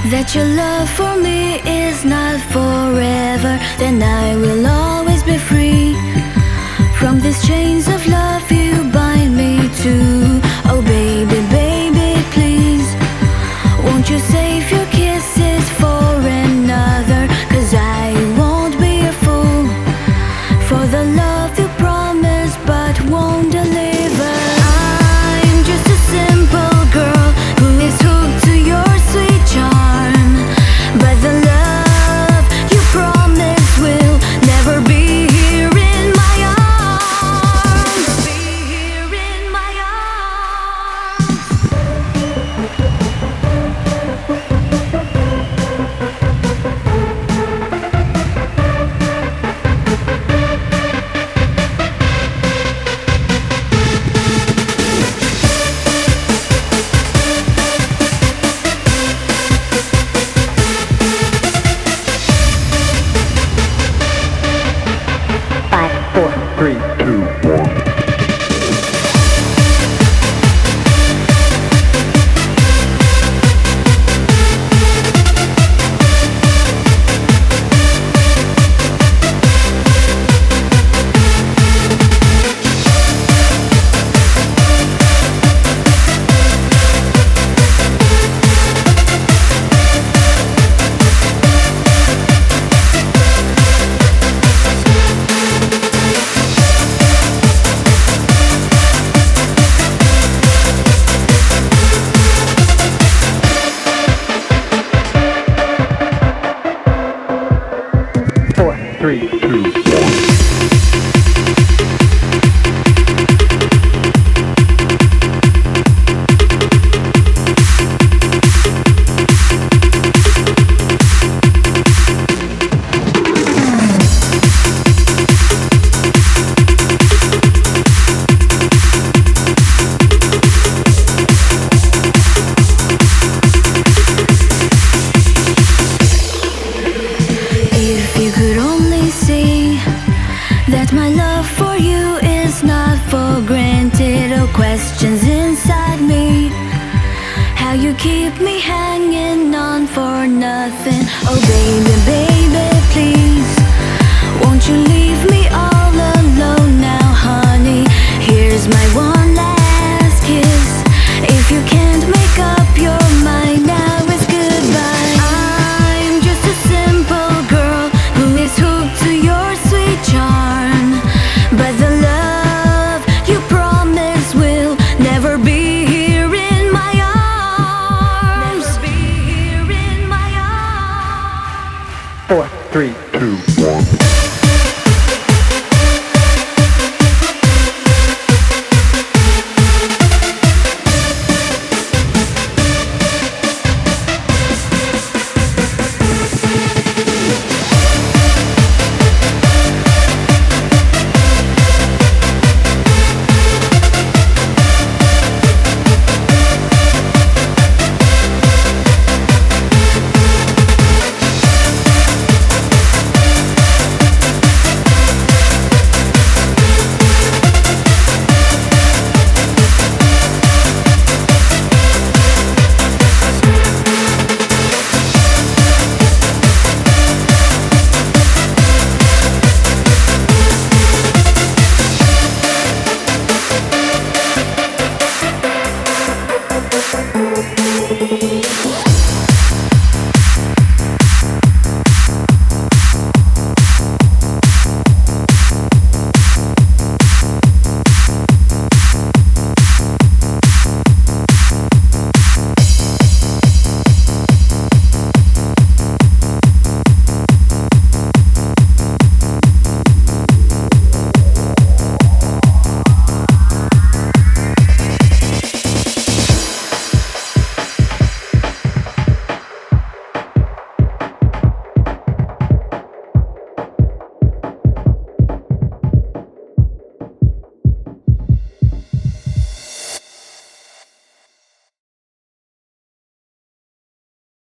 that your love for me is not forever, then I will always be free from these chains of love you bind me to. Oh baby, baby, please, won't you save your kisses for another? 'Cause I won't be a fool for the love you promised but won't deliver. I'm just a simple girl who is hooked to your sweet charm, but the love you promised will never be here in my arms. Be here in my arms. 3, 2, 1. Three, two, one. 'See that my love for you is not for granted. Oh, questions inside me, how you keep me hanging on for nothing. Oh baby, baby, please, won't you leave me all alone now, honey? Here's my one last kiss. If you can't make up your mind, now it's goodbye. I'm just a simple girl who is hooked to your sweet charm, but the love you promised will never be here in my arms. Never be here in my arms. 4, 3, 2.